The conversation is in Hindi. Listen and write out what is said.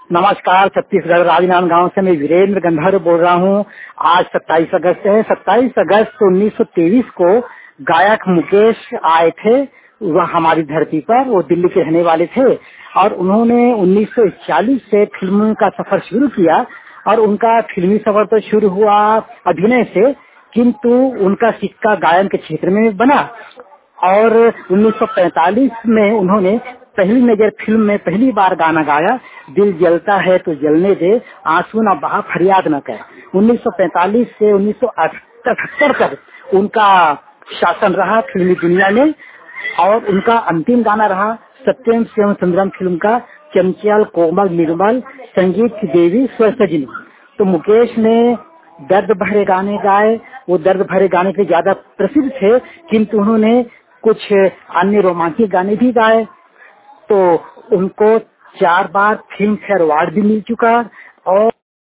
नमस्कार, छत्तीसगढ़ राजनांदगांव से मैं वीरेंद्र गंधर्व बोल रहा हूँ। आज 27 अगस्त है। 27 अगस्त 1923 को गायक मुकेश आए थे वह हमारी धरती पर। वो दिल्ली के रहने वाले थे और उन्होंने 1940 से फिल्मों का सफर शुरू किया और उनका फिल्मी सफर तो शुरू हुआ अभिनय से, किंतु उनका सिक्का गायन के क्षेत्र में बना और 1945 में उन्होंने पहली नजर फिल्म में पहली बार गाना गाया, दिल जलता है तो जलने दे, आंसू न बहा फरियाद न कर। 1945 से 1978 तक उनका शासन रहा फिल्मी दुनिया में और उनका अंतिम गाना रहा सत्यम शिवम सुंदरम फिल्म का चंचल कोमल निर्मल संगीत की देवी स्वसजिनी। तो मुकेश ने दर्द भरे गाने गाए। वो दर्द भरे गाने से ज्यादा प्रसिद्ध थे, किंतु उन्होंने कुछ अन्य रोमांटिक गाने भी गाए। तो उनको 4 बार फिल्म फेयर अवार्ड भी मिल चुका और